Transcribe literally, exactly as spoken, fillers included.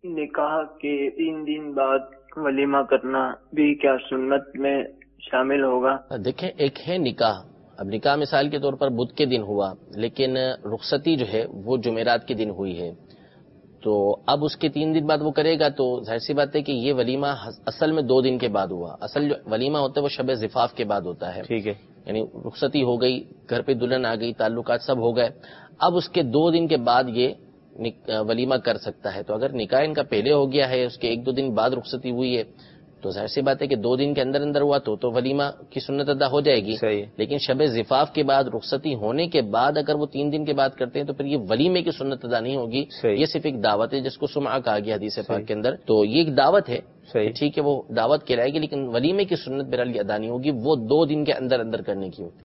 निकाह के तीन दिन बाद वलीमा करना भी क्या सुन्नत में शामिल होगा? देखें, एक है निकाह। अब निकाह मिसाल के तौर पर बुध के दिन हुआ, लेकिन रुखसती जो है वो जुमेरात के दिन हुई है, तो अब उसके तीन दिन बाद वो करेगा, तो जाहिर सी बात है कि ये वलीमा असल में दो दिन के बाद हुआ। असल जो वलीमा होता है वो शब ज़िफाफ के बाद होता है। ठीक है, यानी रुखसती हो गई, घर पे दुल्हन आ गई, ताल्लुकात सब हो गए, अब उसके दो दिन के बाद ये वलीमा कर सकता है। तो अगर निकाह इनका पहले हो गया है, उसके एक दो दिन बाद रुखसती हुई है, तो जाहिर सी बात है कि दो दिन के अंदर अंदर हुआ तो तो वलीमा की सुन्नत अदा हो जाएगी। लेकिन शब ज़िफाफ के बाद रुखसती होने के बाद अगर वो तीन दिन के बाद करते हैं तो फिर ये वलीमे की सुन्नत अदा नहीं होगी। ये सिर्फ एक दावत है जिसको सुमा कहा गया हदीस पाक के अंदर। तो ये एक दावत है, ठीक है, वो दावत कहलाएगी, लेकिन वलीमे की सुन्नत बहरहाल अदा नहीं होगी, वो दो दिन के अंदर अंदर करने की होगी।